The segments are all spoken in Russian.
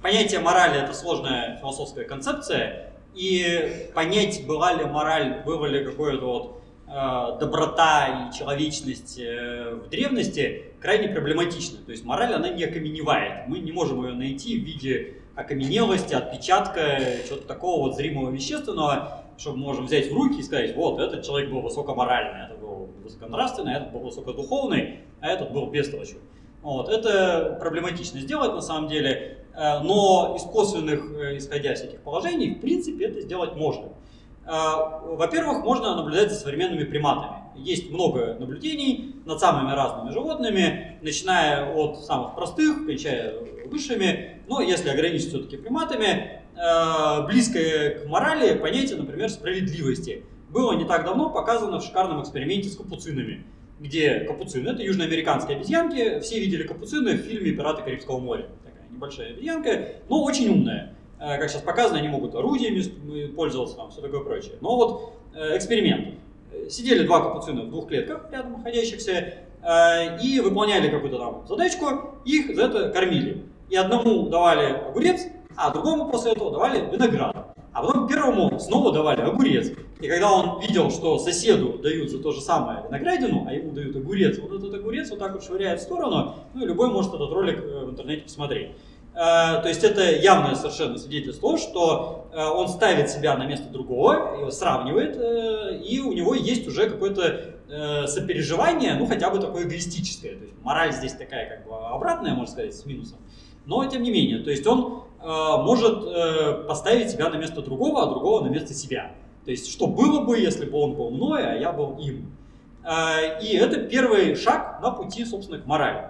понятие морали — это сложная философская концепция, и понять, была ли мораль, была ли какая-то вот доброта и человечность в древности, крайне проблематично. То есть мораль, она не окаменевает. Мы не можем ее найти в виде окаменелости, отпечатка, чего-то такого вот зримого, вещественного, что мы можем взять в руки и сказать: вот, этот человек был высокоморальный, этот был высоконравственный, этот был высокодуховный, а этот был бестолочью. Вот. Это проблематично сделать на самом деле, но из косвенных, исходя всяких положений, в принципе, это сделать можно. Во-первых, можно наблюдать за современными приматами. Есть много наблюдений над самыми разными животными, начиная от самых простых, кончая высшими. Но если ограничить все-таки приматами, близкое к морали понятие, например, справедливости, было не так давно показано в шикарном эксперименте с капуцинами, где капуцины — это южноамериканские обезьянки. Все видели капуцины в фильме «Пираты Карибского моря». Такая небольшая обезьянка, но очень умная. Как сейчас показано, они могут орудиями пользоваться, там, все такое прочее. Но вот эксперимент. Сидели два капуцина в двух клетках рядом находящихся и выполняли какую-то там задачку, их за это кормили. И одному давали огурец, а другому после этого давали виноград. А потом первому снова давали огурец. И когда он видел, что соседу дают за то же самое виноградину, а ему дают огурец, вот этот огурец вот так вот швыряет в сторону, ну и любой может этот ролик в интернете посмотреть. То есть это явное совершенно свидетельство, что он ставит себя на место другого, сравнивает, и у него есть уже какое-то сопереживание, ну хотя бы такое эгоистическое. То есть мораль здесь такая как бы обратная, можно сказать, с минусом. Но тем не менее, то есть он может поставить себя на место другого, а другого на место себя. То есть что было бы, если бы он был мной, а я был им. И это первый шаг на пути, собственно, к морали.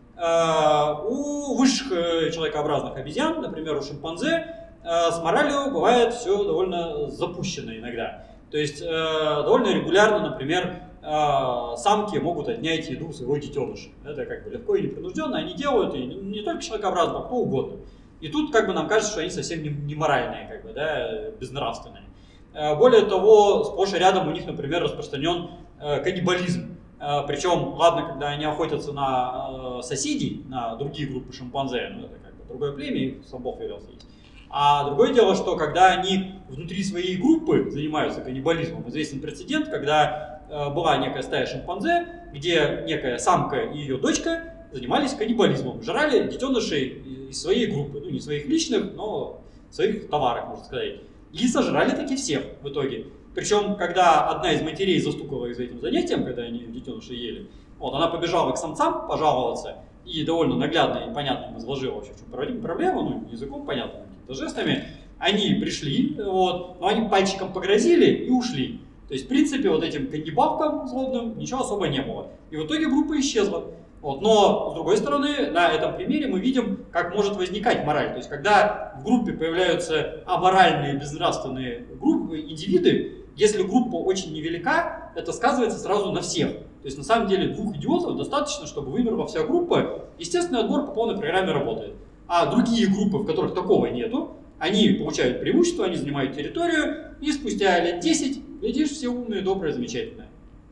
У высших человекообразных обезьян, например, у шимпанзе, с моралью бывает все довольно запущено иногда. То есть довольно регулярно, например, самки могут отнять еду своего детеныша. Это как бы легко и непринужденно они делают, и не только человекообразно, а кто угодно. И тут как бы нам кажется, что они совсем не моральные, как бы, да, безнравственные. Более того, сплошь и рядом у них, например, распространен каннибализм. Причем, ладно, когда они охотятся на соседей, на другие группы шимпанзе, ну это как бы другое племя, их сам Бог велел съесть. А другое дело, что когда они внутри своей группы занимаются каннибализмом, известен прецедент, когда была некая стая шимпанзе, где некая самка и ее дочка занимались каннибализмом, жрали детенышей из своей группы, ну не своих личных, но своих товаров, можно сказать. И сожрали таки всех в итоге. Причем, когда одна из матерей застукала их за этим занятием, когда они детеныши ели, вот, она побежала к самцам пожаловаться и довольно наглядно и понятно им изложила вообще, в чем проблема, ну, языком понятно, какими-то жестами. Они пришли, вот, но они пальчиком погрозили и ушли. То есть, в принципе, вот этим каннибалкам злобным ничего особо не было. И в итоге группа исчезла. Вот. Но, с другой стороны, на этом примере мы видим, как может возникать мораль. То есть, когда в группе появляются аморальные, безнравственные группы, индивиды, если группа очень невелика, это сказывается сразу на всех. То есть, на самом деле, двух идиотов достаточно, чтобы вымерла вся группа. Естественный отбор по полной программе работает. А другие группы, в которых такого нету, они получают преимущество, они занимают территорию, и спустя лет 10, видишь, все умные, добрые, замечательные.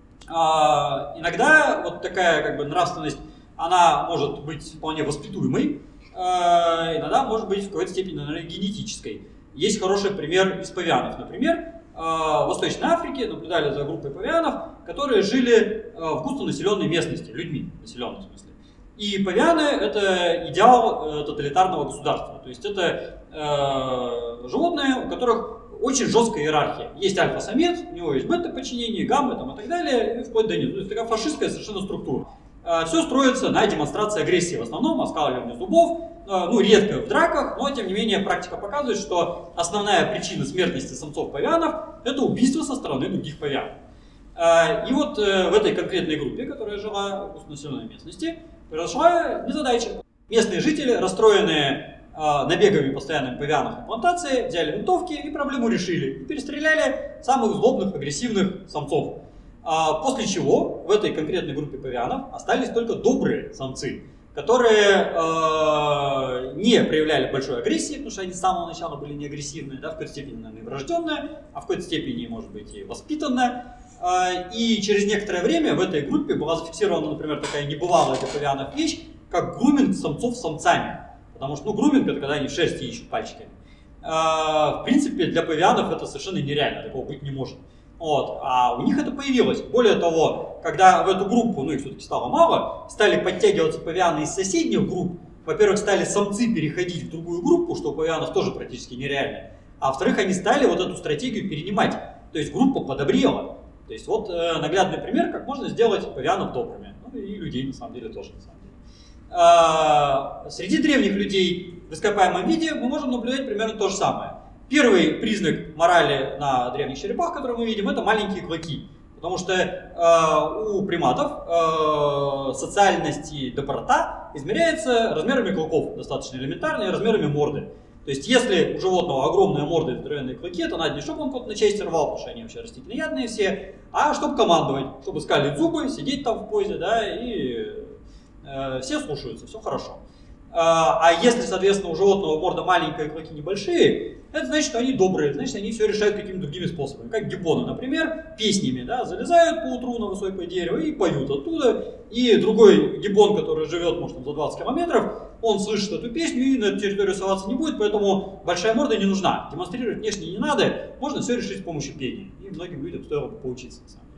Иногда вот такая как бы нравственность, она может быть вполне воспитуемой, иногда может быть в какой-то степени, наверное, генетической. Есть хороший пример из павианов, например. В Восточной Африке наблюдали за группой павианов, которые жили в густонаселенной местности, людьми населенной в смысле. И павианы — это идеал тоталитарного государства. То есть это животные, у которых очень жесткая иерархия. Есть альфа-самец, у него есть бета-подчинение, гамма там, и так далее, и вплоть до низу. То есть такая фашистская совершенно структура. Все строится на демонстрации агрессии в основном, оскаливании зубов, ну редко в драках, но тем не менее практика показывает, что основная причина смертности самцов павианов — это убийство со стороны других павианов. И вот в этой конкретной группе, которая жила в густонаселенной местности, произошла незадача. Местные жители, расстроенные набегами постоянными павианов на плантации, взяли винтовки и проблему решили. И перестреляли самых злобных, агрессивных самцов. После чего в этой конкретной группе павианов остались только добрые самцы, которые не проявляли большой агрессии, потому что они с самого начала были не агрессивные, да, в какой-то степени, наверное, врожденные, а в какой-то степени, может быть, и воспитанные. И через некоторое время в этой группе была зафиксирована, например, такая небывалая для павианов вещь, как груминг самцов с самцами. Потому что, ну, груминг — это когда они в шерсти ищут пальчиками. В принципе, для павианов это совершенно нереально, такого быть не может. Вот. А у них это появилось. Более того, когда в эту группу, ну их все-таки стало мало, стали подтягиваться павианы из соседних групп, во-первых, стали самцы переходить в другую группу, что у павианов тоже практически нереально, а во-вторых, они стали вот эту стратегию перенимать. То есть группа подобрела. То есть вот наглядный пример, как можно сделать павианов добрыми. Ну и людей на самом деле тоже. Среди древних людей в ископаемом виде мы можем наблюдать примерно то же самое. Первый признак морали на древних черепах, который мы видим, это маленькие клыки. Потому что у приматов социальность и доброта измеряется размерами клыков, достаточно элементарно, и размерами морды. То есть если у животного огромная морда и здоровенные клыки, то надо не чтобы он кого-то на части рвал, потому что они вообще растительноядные все, а чтобы командовать, чтобы скалить зубы, сидеть там в позе, да, и все слушаются, все хорошо. А если, соответственно, у животного морда маленькая и клыки небольшие, это значит, что они добрые, значит, они все решают какими-то другими способами. Как гиббоны, например, песнями, да, залезают по утру на высокое дерево и поют оттуда. И другой гиббон, который живет, может, за 20 километров, он слышит эту песню и на эту территорию соваться не будет, поэтому большая морда не нужна. Демонстрировать внешне не надо, можно все решить с помощью пения. И многим людям стоило бы поучиться, на самом деле.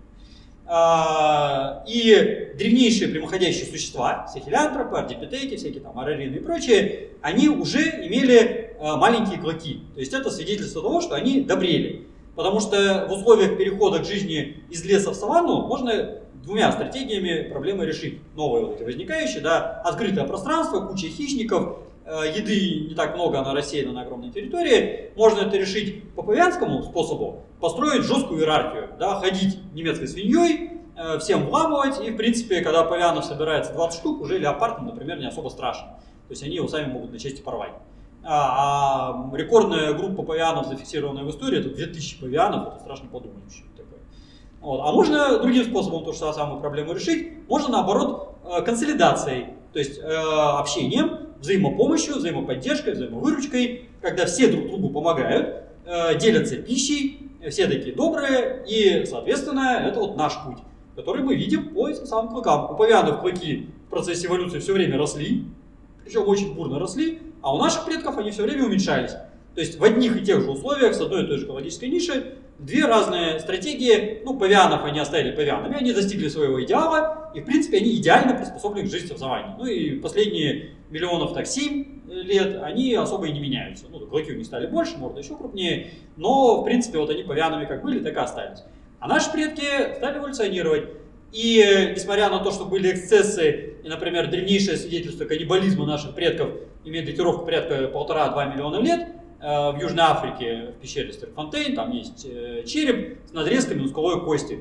И древнейшие прямоходящие существа, сахилянтропы, ардипитеки, всякие там арарины и прочие, они уже имели маленькие клыки. То есть это свидетельство того, что они добрели. Потому что в условиях перехода к жизни из леса в саванну можно двумя стратегиями проблемы решить. Новые вот эти возникающие, да, открытое пространство, куча хищников, еды не так много, она рассеяна на огромной территории. Можно это решить по павианскому способу, построить жесткую иерархию, да, ходить немецкой свиньей, всем вламывать, и в принципе, когда павианов собирается 20 штук, уже леопард, например, не особо страшен. То есть они его сами могут на части порвать. А рекордная группа павианов, зафиксированная в истории, это 2000 павианов, это страшно подумать вообще. Вот. А можно другим способом ту же самую проблему решить, можно наоборот консолидацией, то есть общением, взаимопомощью, взаимоподдержкой, взаимовыручкой, когда все друг другу помогают, делятся пищей, все такие добрые, и, соответственно, это вот наш путь, который мы видим по этим самым клыкам. У павианов клыки в процессе эволюции все время росли, причем очень бурно росли, а у наших предков они все время уменьшались. То есть в одних и тех же условиях, с одной и той же экологической нишей, две разные стратегии. Ну, павианов они оставили павианами, они достигли своего идеала, и в принципе они идеально приспособлены к жизни в саванне. Ну и последние миллионов так 7 лет они особо и не меняются. Ну, клыки у них стали больше, морда еще крупнее, но в принципе вот они павианами как были, так и остались. А наши предки стали эволюционировать. И несмотря на то, что были эксцессы, и, например, древнейшее свидетельство каннибализма наших предков имеет датировку порядка 1,5-2 миллиона лет, в Южной Африке, в пещере Стеркфонтейн, там есть череп с надрезками на скуловой кости,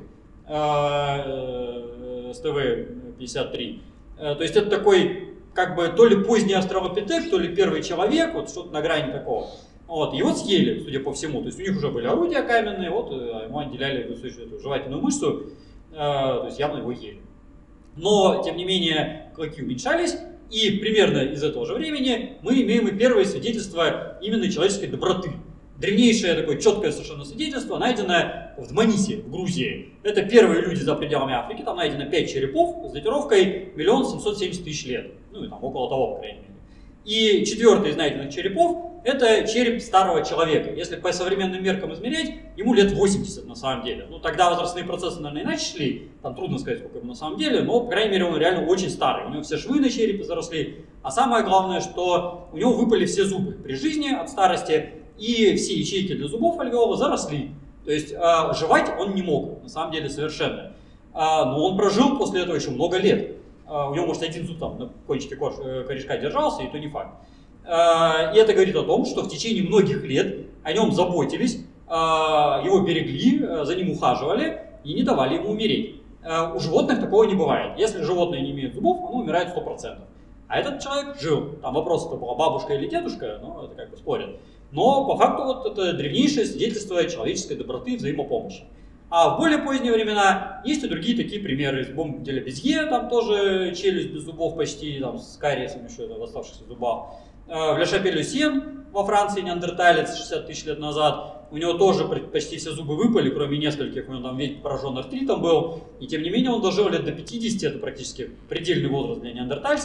СТВ-53. То есть это такой, как бы, то ли поздний австралопитек, то ли первый человек, вот что-то на грани такого. Вот, его съели, судя по всему, то есть у них уже были орудия каменные, вот, ему отделяли эту жевательную мышцу, то есть явно его ели. Но, тем не менее, клыки уменьшались, и примерно из этого же времени мы имеем и первые свидетельства именно человеческой доброты. Древнейшее такое четкое совершенно свидетельство найдено в Дманисе, в Грузии. Это первые люди за пределами Африки, там найдено 5 черепов с датировкой 1 770 000 лет. Ну и там около того, по крайней мере. И четвертый из найденных черепов – это череп старого человека. Если по современным меркам измерять, ему лет 80 на самом деле. Ну тогда возрастные процессы, наверное, иначе шли. Там трудно сказать, сколько ему на самом деле, но, по крайней мере, он реально очень старый. У него все швы на черепе заросли. А самое главное, что у него выпали все зубы при жизни от старости, и все ячейки для зубов альвеола заросли. То есть жевать он не мог, на самом деле, совершенно. Но он прожил после этого еще много лет. У него, может, один зуб там на кончике корешка держался, и то не факт. И это говорит о том, что в течение многих лет о нем заботились, его берегли, за ним ухаживали и не давали ему умереть. У животных такого не бывает. Если животное не имеет зубов, оно умирает 100%. А этот человек жил. Там вопрос, это была бабушка или дедушка, ну, это как бы спорят. Но по факту вот это древнейшее свидетельство человеческой доброты и взаимопомощи. А в более поздние времена есть и другие такие примеры. Из Бом де ла Безье, там тоже челюсть без зубов почти, там с кариесом еще в оставшихся зубах. В Ля Шапель-Люсьен во Франции неандерталец 60 000 лет назад. У него тоже почти все зубы выпали, кроме нескольких. У него там весь поражен артритом был. И тем не менее он дожил лет до 50, это практически предельный возраст для неандертальцев.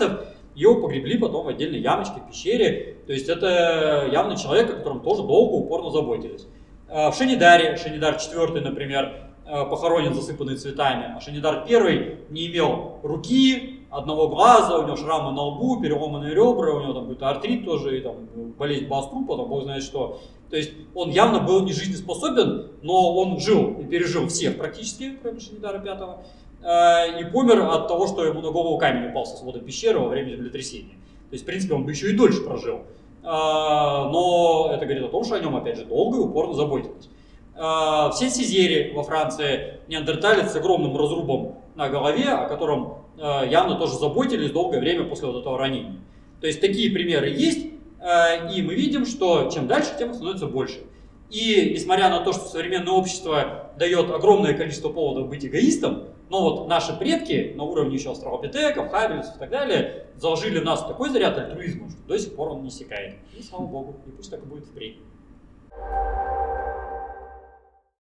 его погребли потом в отдельной ямочке, в пещере. То есть это явно человек, о котором тоже долго, упорно заботились. В Шенидаре, Шенидар IV, например, похоронен засыпанный цветами, а Шенидар I не имел руки, одного глаза, у него шрамы на лбу, переломанные ребра, у него там какой-то артрит тоже, и там болезнь Баструпа, там бог знает что. То есть он явно был не жизнеспособен, но он жил и пережил всех практически, кроме Шенидара V, и помер от того, что ему на голову камень упал со свода пещеры во время землетрясения. То есть, в принципе, он бы еще и дольше прожил. Но это говорит о том, что о нем, опять же, долго и упорно заботились. В Сен-Сизере во Франции неандерталец с огромным разрубом на голове, о котором явно тоже заботились долгое время после вот этого ранения. То есть такие примеры есть, и мы видим, что чем дальше, тем их становится больше. И несмотря на то, что современное общество дает огромное количество поводов быть эгоистом, но вот наши предки на уровне еще австралопитеков, хаббельсов и так далее заложили в нас такой заряд альтруизма, что до сих пор он не иссякает. И слава богу, и пусть так и будет впредь.